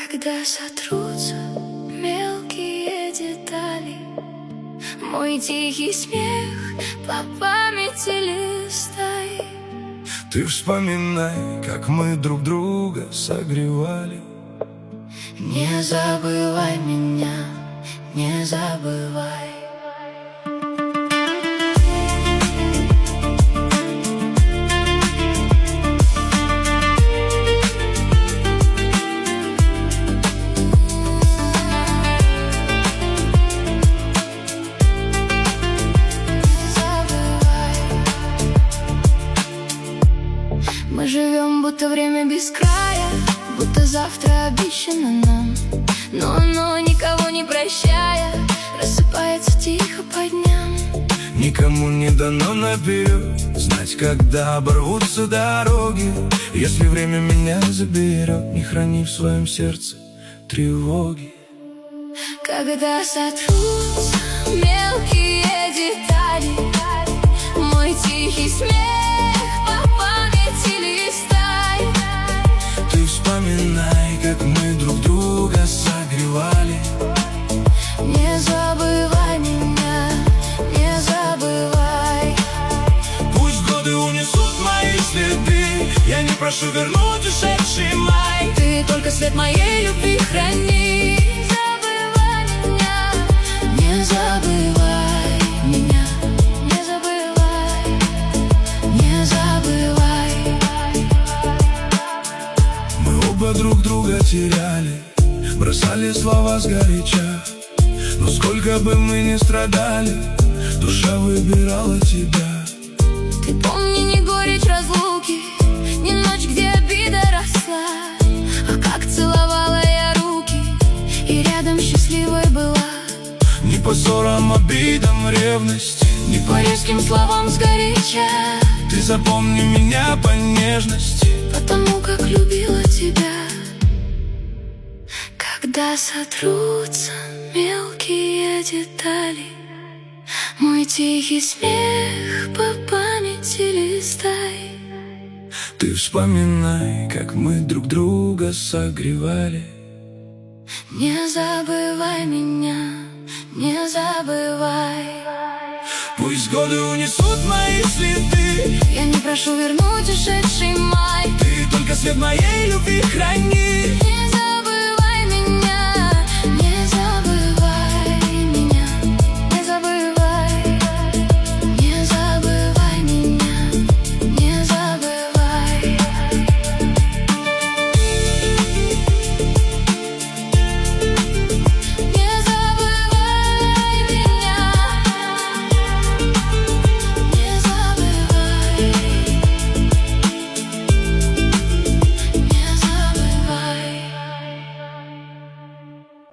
Когда сотрутся мелкие детали, мой тихий смех по памяти листай. Ты вспоминай, как мы друг друга согревали. Не забывай меня, не забывай. Мы живем, будто время без края, будто завтра обещано нам. Но оно, никого не прощая, рассыпается тихо по дням. Никому не дано наперед знать, когда оборвутся дороги. Если время меня заберет, не храни в своем сердце тревоги. Когда сотрутся мелкие детали, мой тихий смех по памяти листай. Ты вспоминай, как мы друг друга согревали. Не забывай меня, не забывай. Пусть годы унесут мои следы, я не прошу вернуть ушедший май. Ты только след моей любви храни. Не забывай меня, не забывай, не забывай. Мы оба друг друга теряли, бросали слова сгоряча. Но сколько бы мы ни страдали, душа выбирала тебя. Ты помни не горечь разлуки, не ночь, где обида росла, а как целовала я руки и рядом счастливой была. Не по ссорам, обидам, ревность, Не по резким словам сгоряча. Ты запомни меня по нежности, Потому как любила тебя. Когда сотрутся мелкие детали, мой тихий смех по памяти листай. ты вспоминай, как мы друг друга согревали. Не забывай меня, не забывай. Пусть годы унесут мои следы, Я не прошу вернуть ушедший май. ты только след моей любви храни. Не